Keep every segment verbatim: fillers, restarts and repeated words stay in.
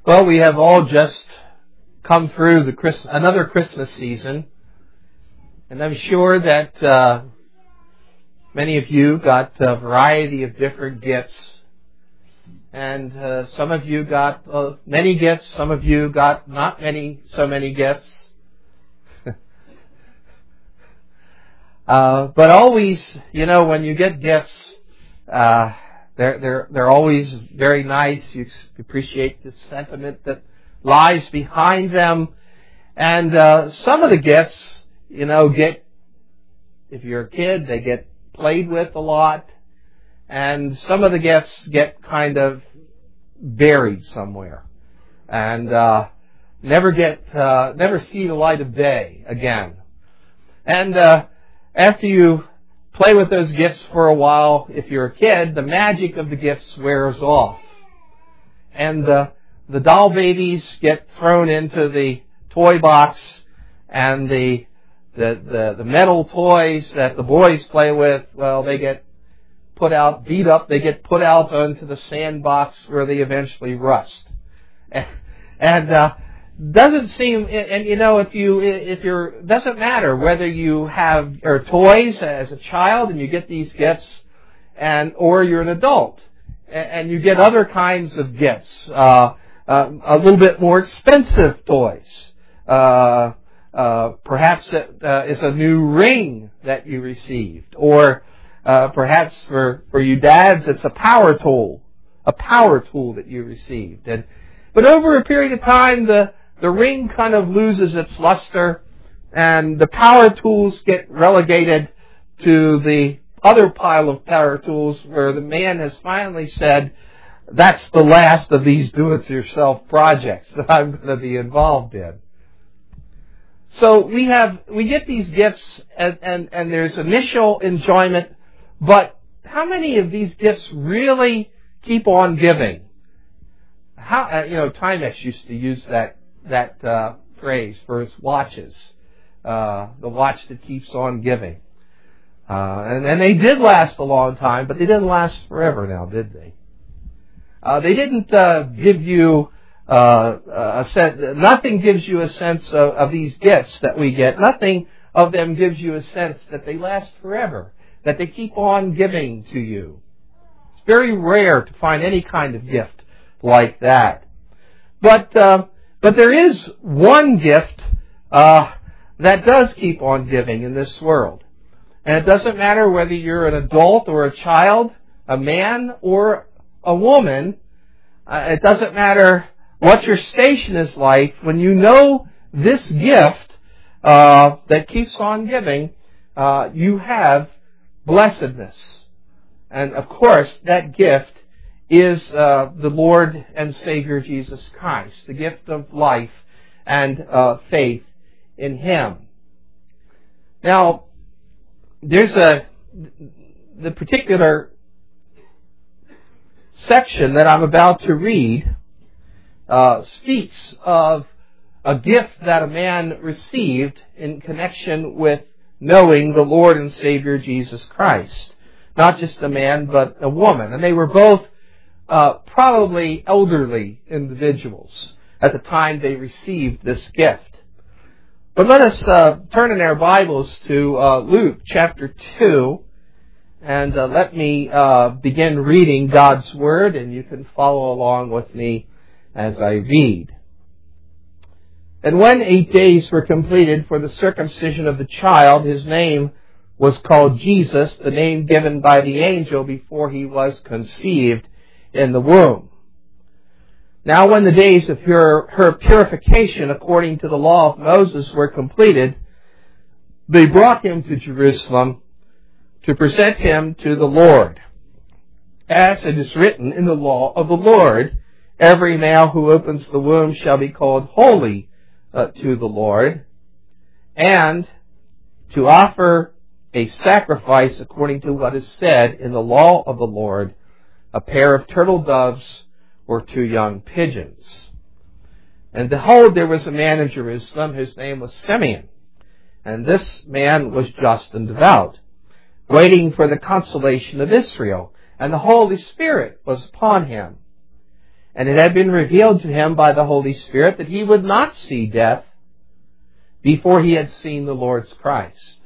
Well, we have all just come through the Christ- another Christmas season, and I'm sure that uh, many of you got a variety of different gifts, and uh, some of you got uh, many gifts, some of you got not many, so many gifts. uh, but always, you know, when you get gifts, uh, They're, they're, they're always very nice. You appreciate the sentiment that lies behind them. And uh, some of the gifts, you know, get, if you're a kid, they get played with a lot. And some of the gifts get kind of buried somewhere. And uh, never get, uh, never see the light of day again. And uh, after you play with those gifts for a while, if you're a kid, the magic of the gifts wears off. And uh, the doll babies get thrown into the toy box, and the, the the the metal toys that the boys play with, well, they get put out, beat up, they get put out onto the sandbox where they eventually rust. And, and uh, doesn't seem, and you know, if you, if you're, doesn't matter whether you have or toys as a child and you get these gifts, and or you're an adult and you get other kinds of gifts, uh, uh, a little bit more expensive toys. Uh, uh, perhaps it uh, is a new ring that you received, or uh, perhaps for for you dads, it's a power tool, a power tool that you received, and but over a period of time, the The ring kind of loses its luster, and the power tools get relegated to the other pile of power tools where the man has finally said, that's the last of these do-it-yourself projects that I'm going to be involved in. So we have, we get these gifts, and, and, and there's initial enjoyment, but how many of these gifts really keep on giving? How, uh, you know, Timex used to use that that uh, phrase for its watches, uh, the watch that keeps on giving. Uh, and, and they did last a long time, but they didn't last forever now, did they? Uh, they didn't uh, give you uh, a sense, nothing gives you a sense of, of these gifts that we get. Nothing of them gives you a sense that they last forever, that they keep on giving to you. It's very rare to find any kind of gift like that. But uh, But there is one gift uh, that does keep on giving in this world. And it doesn't matter whether you're an adult or a child, a man or a woman. Uh, it doesn't matter what your station is like. When you know this gift uh, that keeps on giving, uh, you have blessedness. And of course, that gift is uh, the Lord and Savior Jesus Christ, the gift of life and uh, faith in Him. Now, there's a the particular section that I'm about to read uh, speaks of a gift that a man received in connection with knowing the Lord and Savior Jesus Christ. Not just a man, but a woman. And they were both Uh, probably elderly individuals at the time they received this gift. But let us uh, turn in our Bibles to uh, Luke chapter two, and uh, let me uh, begin reading God's Word, and you can follow along with me as I read. And when eight days were completed for the circumcision of the child, his name was called Jesus, the name given by the angel before he was conceived in the womb. Now when the days of her, her purification according to the law of Moses were completed, they brought him to Jerusalem to present him to the Lord. As it is written in the law of the Lord, every male who opens the womb shall be called holy uh, to the Lord, and to offer a sacrifice according to what is said in the law of the Lord, a pair of turtle doves or two young pigeons. And behold, there was a man in Jerusalem whose name was Simeon. And this man was just and devout, waiting for the consolation of Israel. And the Holy Spirit was upon him. And it had been revealed to him by the Holy Spirit that he would not see death before he had seen the Lord's Christ.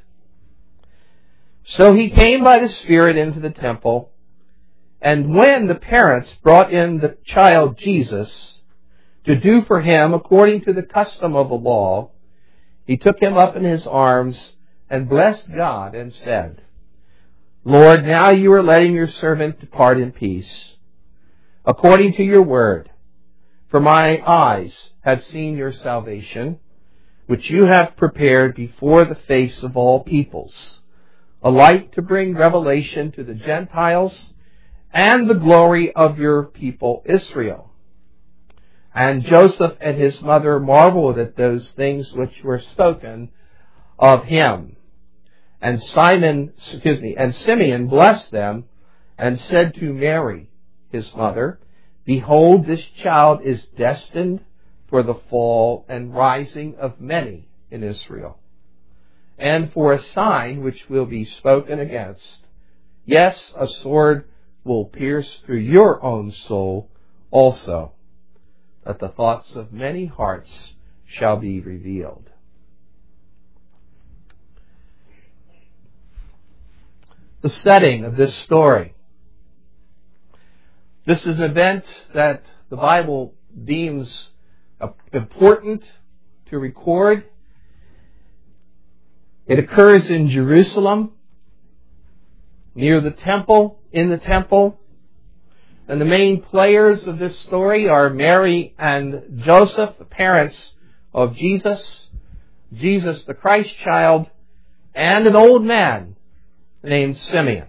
So he came by the Spirit into the temple, and when the parents brought in the child Jesus to do for him according to the custom of the law, he took him up in his arms and blessed God and said, Lord, now you are letting your servant depart in peace, according to your word. For my eyes have seen your salvation, which you have prepared before the face of all peoples, a light to bring revelation to the Gentiles and the glory of your people Israel. And Joseph and his mother marveled at those things which were spoken of him. And Simon, excuse me, and Simeon blessed them and said to Mary, his mother, Behold, this child is destined for the fall and rising of many in Israel, and for a sign which will be spoken against. Yes, a sword will pierce through your own soul also, that the thoughts of many hearts shall be revealed. The setting of this story. This is an event that the Bible deems important to record. It occurs in Jerusalem, near the temple, in the temple. And the main players of this story are Mary and Joseph, the parents of Jesus, Jesus the Christ child, and an old man named Simeon.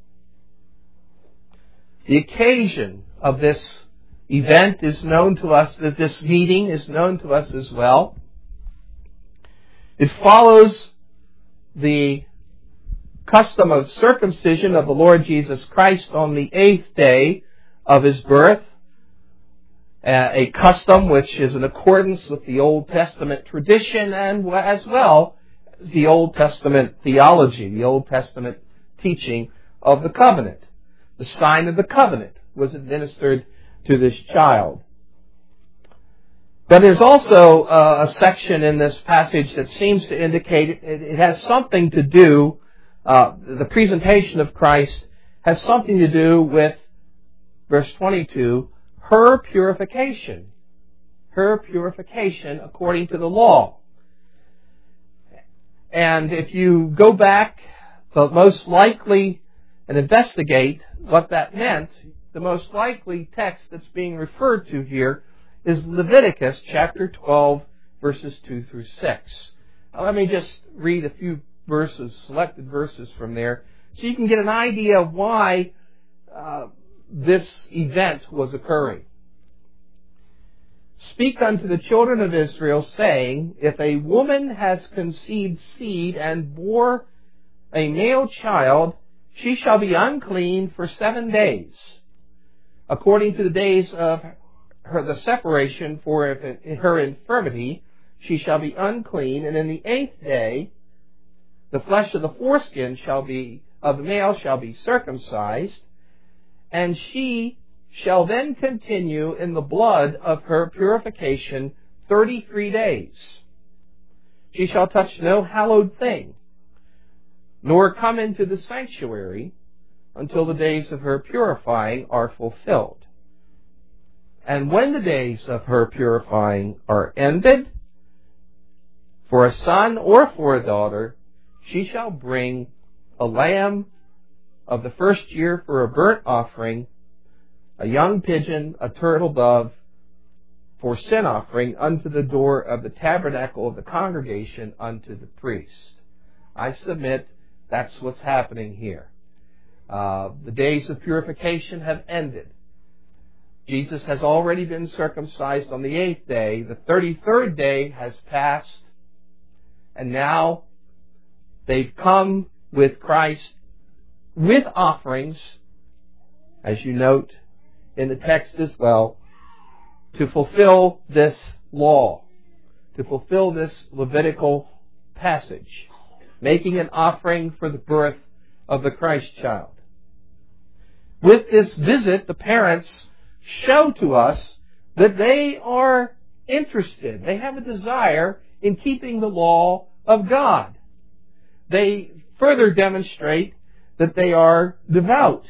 The occasion of this event is known to us, that this meeting is known to us as well. It follows the custom of circumcision of the Lord Jesus Christ on the eighth day of his birth, a custom which is in accordance with the Old Testament tradition and as well as the Old Testament theology, the Old Testament teaching of the covenant. The sign of the covenant was administered to this child. But there's also uh, a section in this passage that seems to indicate it, it has something to do, uh, the presentation of Christ has something to do with, verse twenty-two, her purification. Her purification according to the law. And if you go back, the most likely, and investigate what that meant, the most likely text that's being referred to here is Leviticus chapter twelve, verses two through six. Now, let me just read a few verses, selected verses from there, so you can get an idea of why uh, this event was occurring. Speak unto the children of Israel, saying, If a woman has conceived seed and bore a male child, she shall be unclean for seven days, according to the days of her the separation for her infirmity. She shall be unclean, and in the eighth day the flesh of the foreskin shall be of the male shall be circumcised, and she shall then continue in the blood of her purification thirty-three days. She shall touch no hallowed thing, nor come into the sanctuary until the days of her purifying are fulfilled. And when the days of her purifying are ended, for a son or for a daughter, she shall bring a lamb of the first year for a burnt offering, a young pigeon, a turtle dove, for sin offering unto the door of the tabernacle of the congregation unto the priest. I submit that's what's happening here. Uh, the days of purification have ended. Jesus has already been circumcised on the eighth day. The thirty-third day has passed. And now they've come with Christ with offerings, as you note in the text as well, to fulfill this law, to fulfill this Levitical passage, making an offering for the birth of the Christ child. With this visit, the parents show to us that they are interested. They have a desire in keeping the law of God. They further demonstrate that they are devout.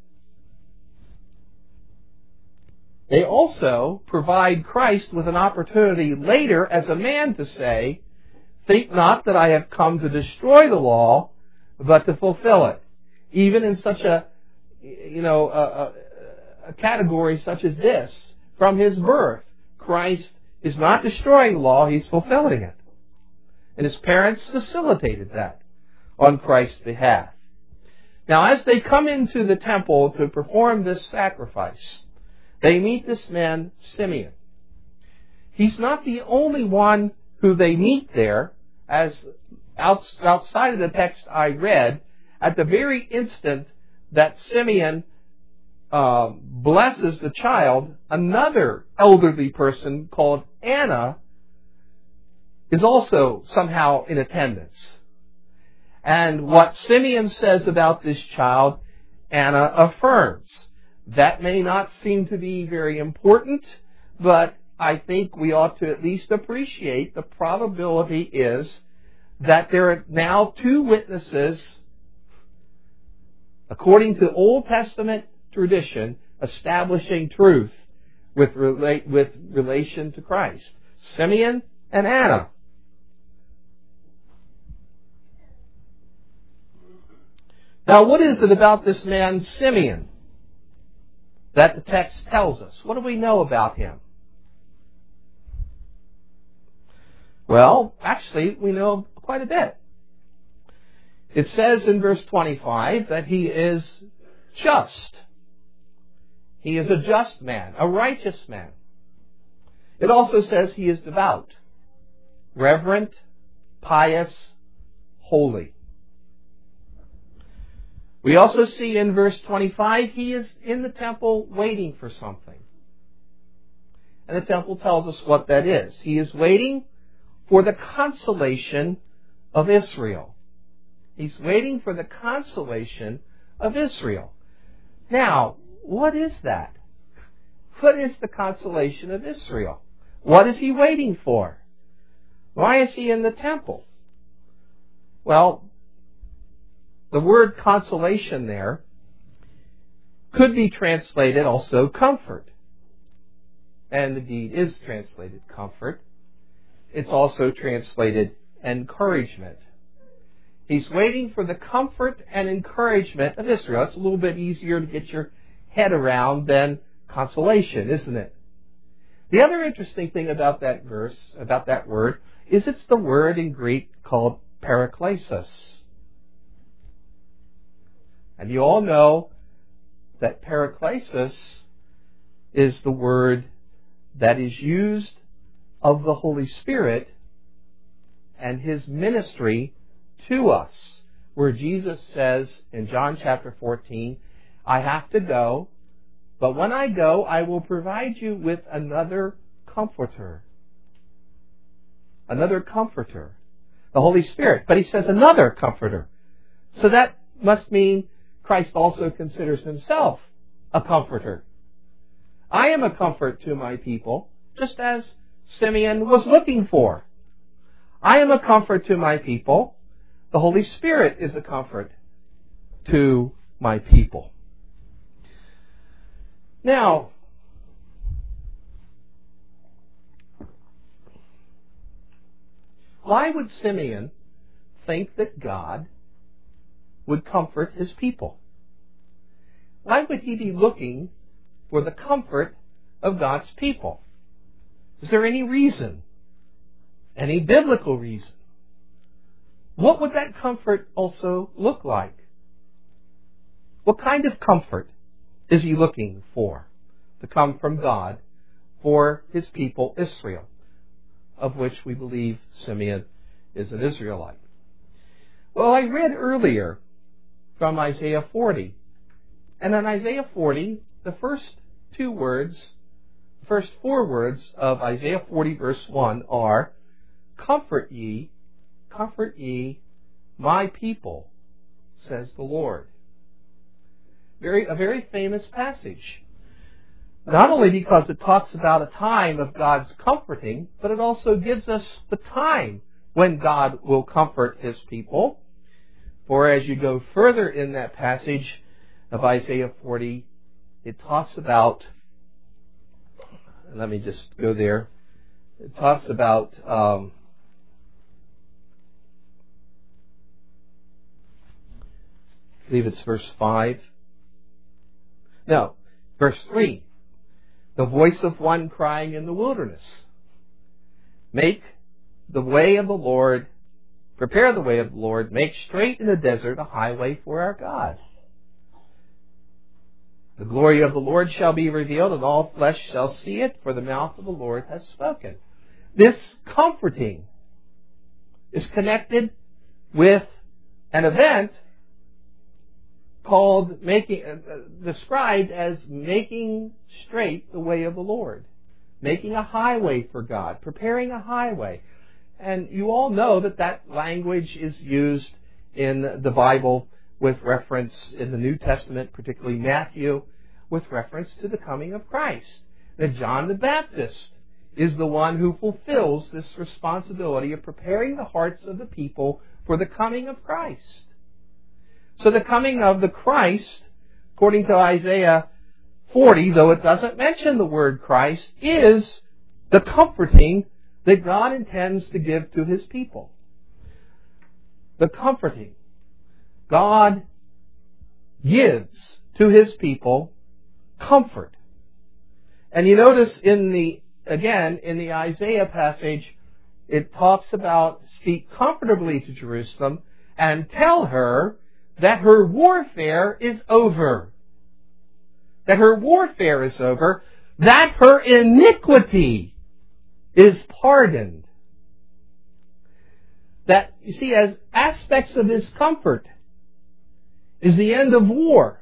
They also provide Christ with an opportunity later as a man to say, "Think not that I have come to destroy the law, but to fulfill it." Even in such a, you know, a, a, a category such as this, from his birth, Christ is not destroying the law, he's fulfilling it. And his parents facilitated that on Christ's behalf. Now, as they come into the temple to perform this sacrifice, they meet this man, Simeon. He's not the only one who they meet there, as outside of the text I read, at the very instant that Simeon uh, blesses the child, another elderly person called Anna is also somehow in attendance. And what Simeon says about this child, Anna affirms. That may not seem to be very important, but I think we ought to at least appreciate the probability is that there are now two witnesses, according to Old Testament tradition, establishing truth with, rela- with relation to Christ. Simeon and Anna. Now, what is it about this man, Simeon, that the text tells us? What do we know about him? Well, actually, we know quite a bit. It says in verse twenty-five that he is just. He is a just man, a righteous man. It also says he is devout, reverent, pious, holy. We also see in verse twenty-five, he is in the temple waiting for something. And the temple tells us what that is. He is waiting for the consolation of Israel. He's waiting for the consolation of Israel. Now, what is that? What is the consolation of Israel? What is he waiting for? Why is he in the temple? Well, the word consolation there could be translated also comfort. And indeed is translated comfort. It's also translated encouragement. He's waiting for the comfort and encouragement of Israel. It's a little bit easier to get your head around than consolation, isn't it? The other interesting thing about that verse, about that word, is it's the word in Greek called paraklesis. And you all know that paraklesis is the word that is used of the Holy Spirit and His ministry to us, where Jesus says in John chapter fourteen, I have to go, but when I go, I will provide you with another comforter. Another comforter. The Holy Spirit. But He says another comforter. So that must mean Christ also considers Himself a comforter. I am a comfort to my people, just as Simeon was looking for. I am a comfort to my people. The Holy Spirit is a comfort to my people. Now, why would Simeon think that God would comfort His people? Why would he be looking for the comfort of God's people? Is there any reason? Any biblical reason? What would that comfort also look like? What kind of comfort is he looking for to come from God for His people Israel, of which we believe Simeon is an Israelite? Well, I read earlier from Isaiah forty. And in Isaiah forty, the first two words, the first four words of Isaiah forty verse one are, Comfort ye, comfort ye, my people, says the Lord. Very, a very famous passage. not only because it talks about a time of God's comforting, but it also gives us the time when God will comfort His people. For as you go further in that passage of Isaiah forty, it talks about, let me just go there, it talks about um, I believe it's verse five. No, verse three. The voice of one crying in the wilderness, make the way of the Lord, prepare the way of the Lord, make straight in the desert a highway for our God. The glory of the Lord shall be revealed, and all flesh shall see it, for the mouth of the Lord has spoken. This comforting is connected with an event called making, uh, described as making straight the way of the Lord, making a highway for God, preparing a highway. And you all know that that language is used in the Bible with reference in the New Testament, particularly Matthew, with reference to the coming of Christ. That John the Baptist is the one who fulfills this responsibility of preparing the hearts of the people for the coming of Christ. So the coming of the Christ, according to Isaiah forty, though it doesn't mention the word Christ, is the comforting that God intends to give to His people. The comforting. God gives to His people comfort. And you notice in the, again, in the Isaiah passage, it talks about speak comfortably to Jerusalem and tell her that her warfare is over. That her warfare is over. That her iniquity is pardoned. That, you see, as aspects of His comfort is the end of war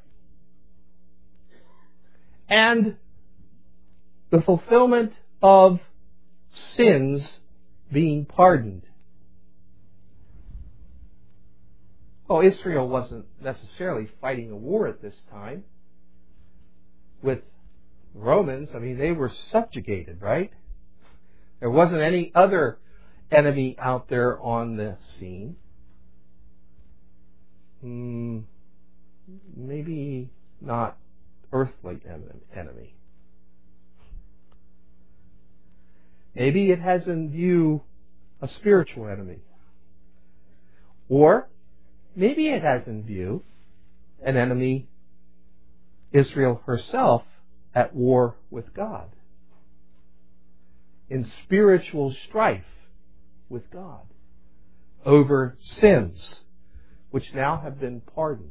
and the fulfillment of sins being pardoned. Well, Israel wasn't necessarily fighting a war at this time with Romans. I mean, they were subjugated, right? There wasn't any other enemy out there on the scene. Hmm, maybe not earthly enemy. Maybe it has in view a spiritual enemy. Or maybe it has in view an enemy, Israel herself, at war with God, in spiritual strife with God over sins which now have been pardoned.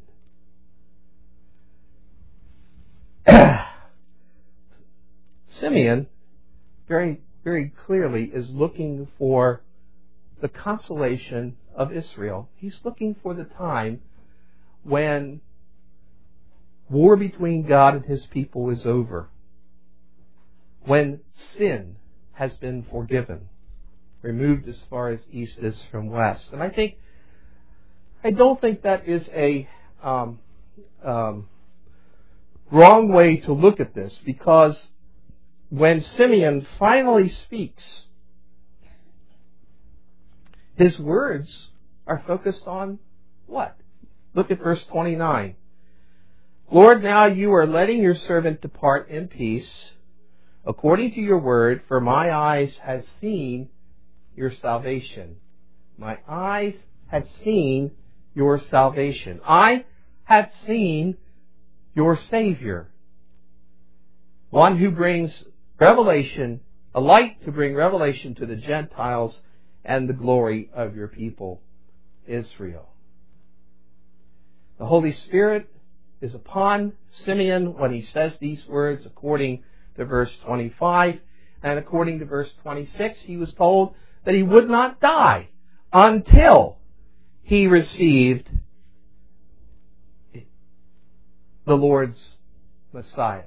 Simeon very, very clearly is looking for the consolation of Israel. He's looking for the time when war between God and His people is over, when sin has been forgiven, removed as far as east is from west. And I think, I don't think that is a um, um, wrong way to look at this, because when Simeon finally speaks, his words are focused on what? Look at verse twenty-nine. Lord, now you are letting your servant depart in peace, according to your word, for my eyes have seen your salvation. My eyes have seen your salvation. I have seen your Savior, one who brings revelation, a light to bring revelation to the Gentiles and the glory of your people, Israel. The Holy Spirit is upon Simeon when he says these words, according to verse twenty-five. And according to verse twenty-six, he was told that he would not die until he received the Lord's Messiah.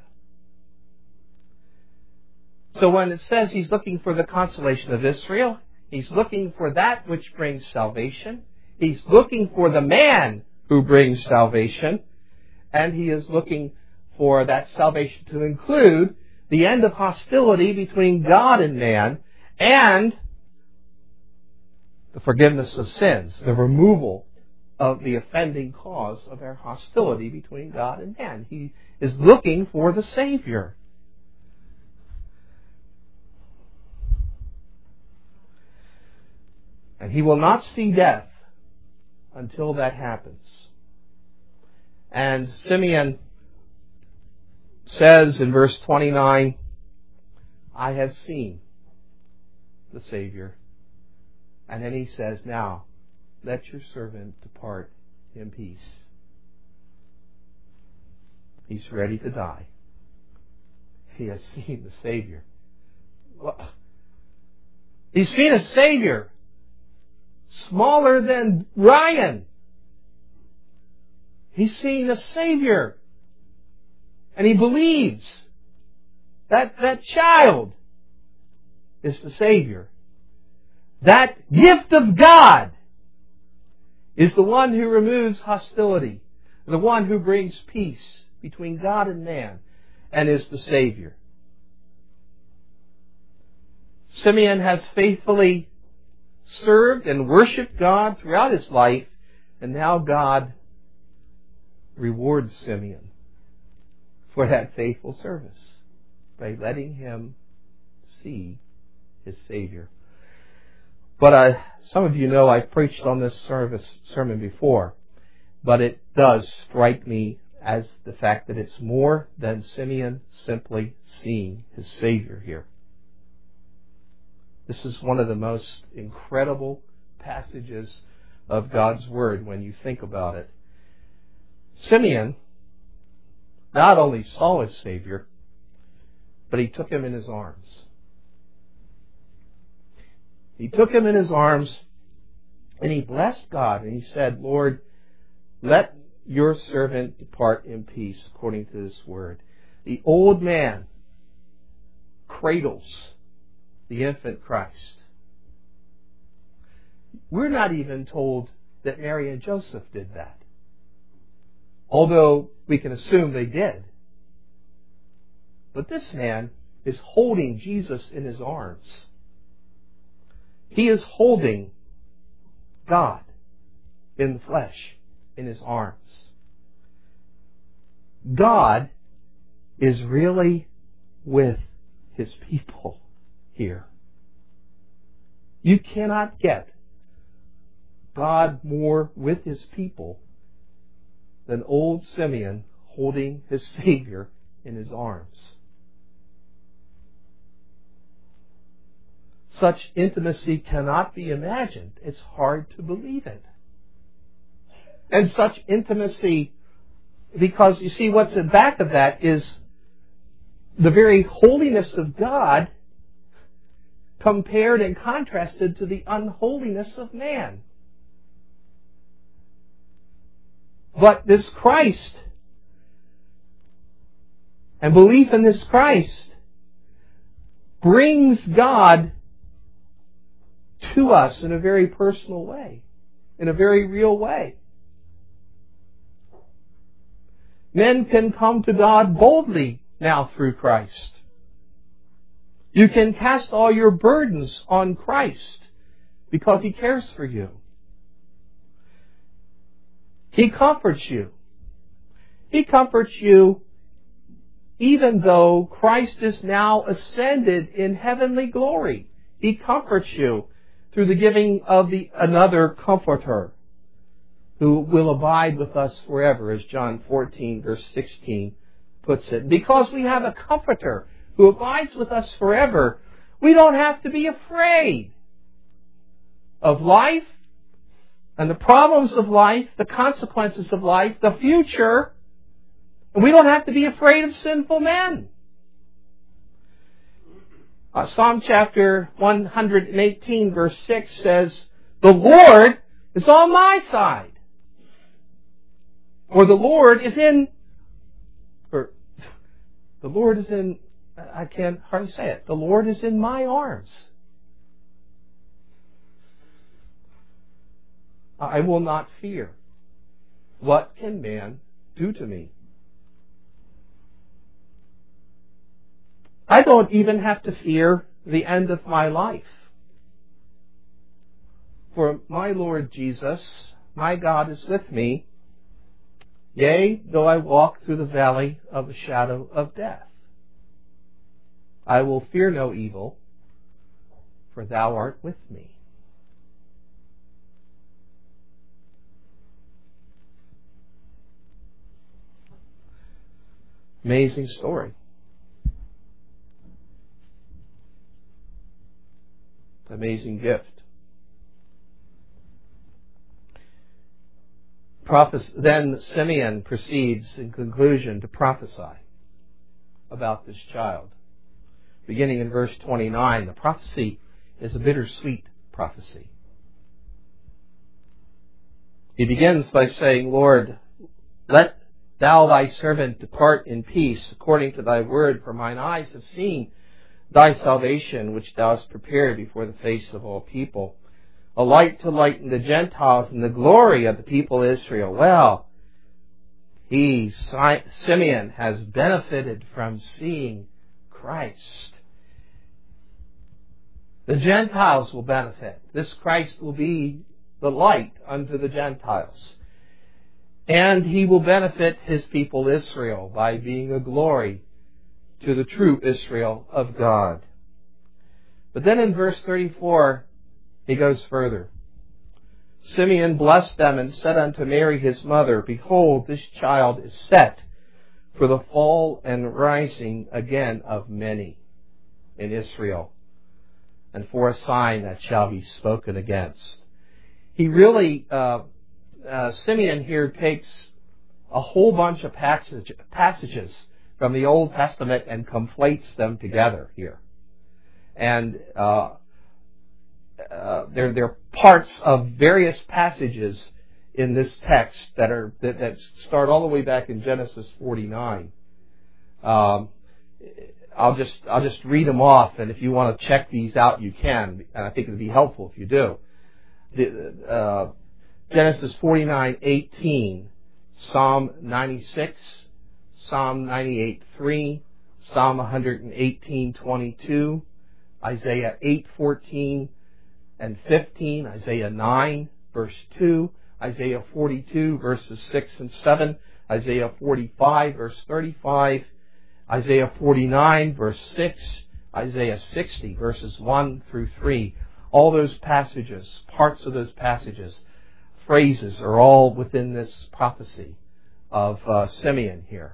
So when it says he's looking for the consolation of Israel, he's looking for that which brings salvation. He's looking for the man who brings salvation. And he is looking for that salvation to include the end of hostility between God and man, and the forgiveness of sins, the removal of the offending cause of our hostility between God and man. He is looking for the Savior. And he will not see death until that happens. And Simeon says in verse twenty-nine, I have seen the Savior. And then he says, now, let your servant depart in peace. He's ready to die. He has seen the Savior. He's seen a Savior smaller than Ryan. He's seen a Savior. And he believes that that child is the Savior. That gift of God is the one who removes hostility, the one who brings peace between God and man, and is the Savior. Simeon has faithfully served and worshipped God throughout his life, and now God rewards Simeon for that faithful service by letting him see his Savior. But uh, some of you know I've preached on this service sermon before, but it does strike me as the fact that it's more than Simeon simply seeing his Savior here. This is one of the most incredible passages of God's Word when you think about it. Simeon not only saw his Savior, but he took him in his arms. He took him in his arms and he blessed God and he said, Lord, let your servant depart in peace according to this word. The old man cradles the infant Christ. We're not even told that Mary and Joseph did that, although we can assume they did. But this man is holding Jesus in his arms. He is holding God in the flesh in his arms. God is really with his people here. You cannot get God more with his people than old Simeon holding his Savior in his arms. Such intimacy cannot be imagined. It's hard to believe it. And such intimacy, because you see what's in back of that is the very holiness of God compared and contrasted to the unholiness of man. But this Christ and belief in this Christ brings God to us in a very personal way, in a very real way. Men can come to God boldly now through Christ. You can cast all your burdens on Christ because He cares for you. He comforts you. He comforts you even though Christ is now ascended in heavenly glory. He comforts you through the giving of the another Comforter who will abide with us forever, as John fourteen, verse sixteen puts it. Because we have a Comforter who abides with us forever, we don't have to be afraid of life and the problems of life, the consequences of life, the future, and we don't have to be afraid of sinful men. Uh, Psalm chapter one eighteen, verse six says, "The Lord is on my side." Or the Lord is in, or the Lord is in, I can't hardly say it, the Lord is in my arms. I will not fear. What can man do to me? I don't even have to fear the end of my life. For my Lord Jesus, my God, is with me. Yea, though I walk through the valley of the shadow of death, I will fear no evil, for thou art with me. Amazing story. Amazing gift. Prophes- then Simeon proceeds in conclusion to prophesy about this child. Beginning in verse twenty-nine, the prophecy is a bittersweet prophecy. He begins by saying, Lord, let thou thy servant depart in peace according to thy word, for mine eyes have seen thy salvation, which thou hast prepared before the face of all people, a light to lighten the Gentiles and the glory of the people of Israel. Well, he, Simeon, has benefited from seeing Christ. The Gentiles will benefit. This Christ will be the light unto the Gentiles. And he will benefit his people Israel by being a glory to the true Israel of God. But then in verse thirty-four, he goes further. Simeon blessed them and said unto Mary his mother, Behold, this child is set for the fall and rising again of many in Israel, and for a sign that shall be spoken against. He really, uh, uh, Simeon here takes a whole bunch of passage, passages from the Old Testament and conflates them together here. And uh, uh, they're, they're parts of various passages in this text that are that, that start all the way back in Genesis forty-nine. Um, I'll just I'll just read them off, and if you want to check these out, you can. And I think it would be helpful if you do. The, uh, Genesis forty-nine eighteen, Psalm ninety-six, Psalm ninety-eight three, Psalm one eighteen twenty-two, Isaiah eight fourteen and fifteen, Isaiah nine verse two, Isaiah forty-two verses six and seven, Isaiah forty-five verse thirty-five, Isaiah forty-nine verse six, Isaiah sixty verses one through three. All those passages, parts of those passages, phrases are all within this prophecy of uh, Simeon here.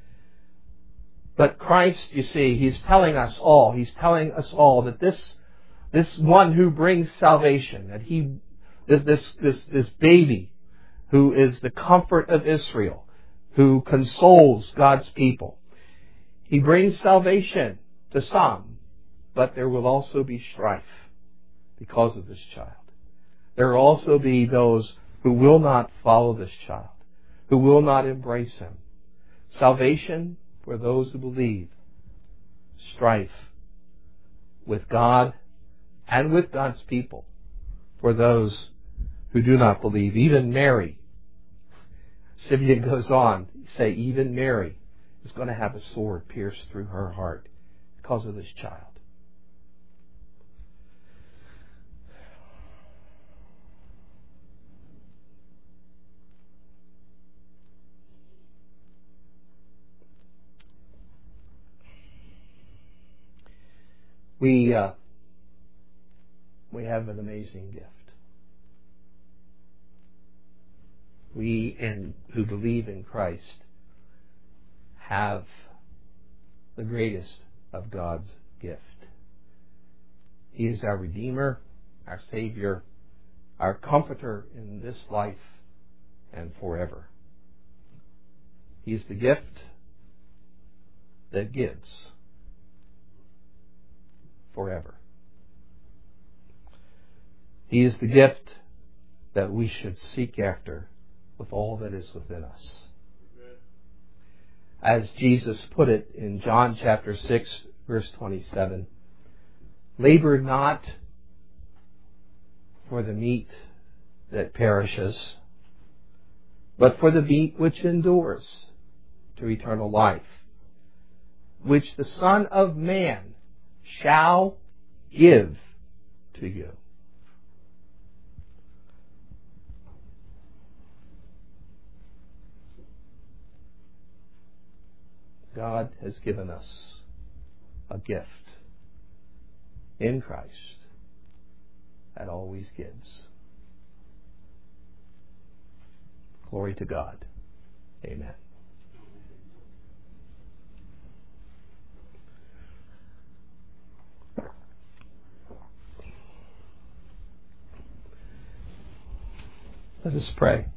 But Christ, you see, He's telling us all, He's telling us all that this this one who brings salvation, that He, this this this, this baby who is the comfort of Israel, who consoles God's people, He brings salvation to some, but there will also be strife because of this child. There will also be those who will not follow this child, who will not embrace Him. Salvation for those who believe. Strife with God and with God's people for those who do not believe. Even Mary, Simeon goes on to say, even Mary is going to have a sword pierced through her heart because of this child. We uh, we have an amazing gift. We in, who believe in Christ have the greatest of God's gift. He is our Redeemer, our Savior, our Comforter in this life and forever. He is the gift that gives forever. He is the gift that we should seek after with all that is within us. As Jesus put it in John chapter six, verse twenty-seven, labor not for the meat that perishes, but for the meat which endures to eternal life, which the Son of Man shall give to you. God has given us a gift in Christ that always gives. Glory to God. Amen. Let us pray.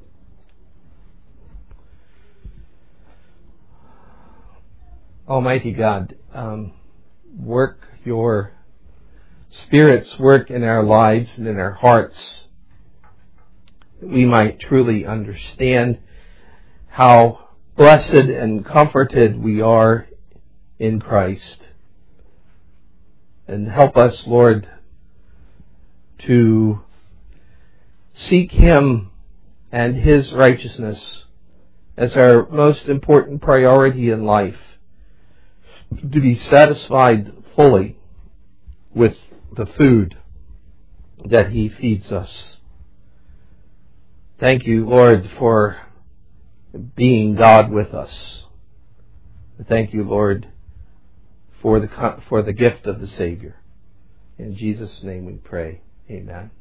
Almighty God, um, work your Spirit's work in our lives and in our hearts, that we might truly understand how blessed and comforted we are in Christ. And help us, Lord, to seek Him and His righteousness as our most important priority in life, to be satisfied fully with the food that He feeds us. Thank you, Lord, for being God with us. Thank you, Lord, for the for the gift of the Savior. In Jesus' name we pray. Amen.